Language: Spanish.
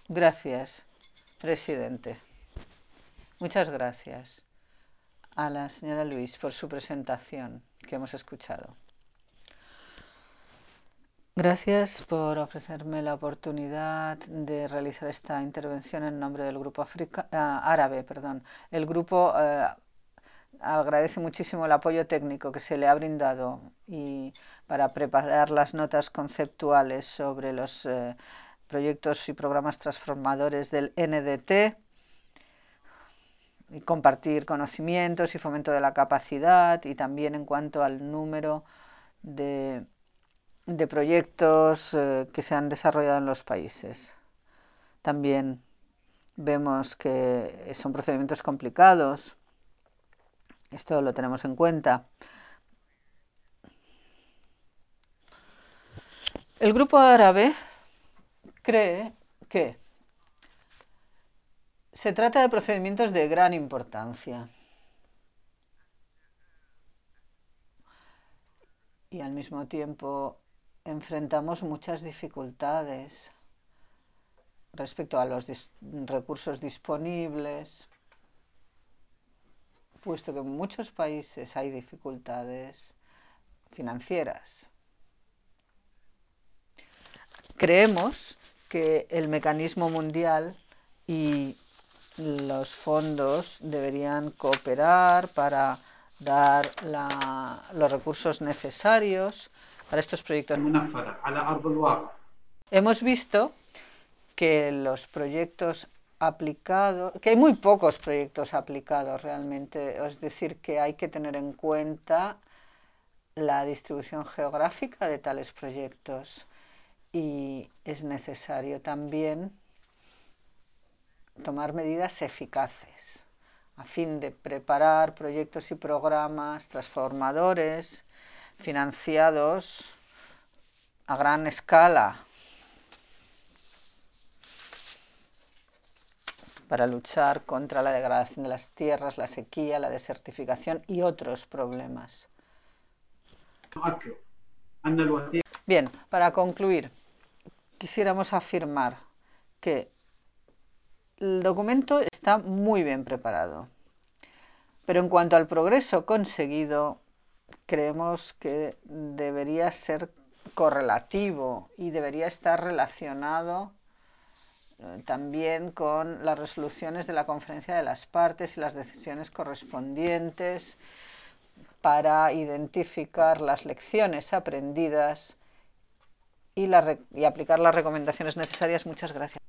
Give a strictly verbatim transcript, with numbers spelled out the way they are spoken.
Gracias, presidente. Muchas gracias a la señora Luis por su presentación que hemos escuchado. Gracias por ofrecerme la oportunidad de realizar esta intervención en nombre del Grupo Africa, uh, Árabe. Perdón. El Grupo uh, agradece muchísimo el apoyo técnico que se le ha brindado y para preparar las notas conceptuales sobre los uh, proyectos y programas transformadores del N D T y compartir conocimientos y fomento de la capacidad, y también en cuanto al número de de proyectos eh, que se han desarrollado en los países. También vemos que son procedimientos complicados. Esto lo tenemos en cuenta. El Grupo Árabe cree que se trata de procedimientos de gran importancia y al mismo tiempo enfrentamos muchas dificultades respecto a los dis recursos disponibles, puesto que en muchos países hay dificultades financieras. Creemos que el mecanismo mundial y los fondos deberían cooperar para dar la, los recursos necesarios para estos proyectos. Hemos visto que los proyectos aplicados, que hay muy pocos proyectos aplicados realmente, es decir, que hay que tener en cuenta la distribución geográfica de tales proyectos, y es necesario también tomar medidas eficaces a fin de preparar proyectos y programas transformadores financiados a gran escala para luchar contra la degradación de las tierras, la sequía, la desertificación y otros problemas. Bien, para concluir, quisiéramos afirmar que el documento está muy bien preparado, pero en cuanto al progreso conseguido, creemos que debería ser correlativo y debería estar relacionado eh, también con las resoluciones de la Conferencia de las Partes y las decisiones correspondientes para identificar las lecciones aprendidas y, la, y aplicar las recomendaciones necesarias. Muchas gracias.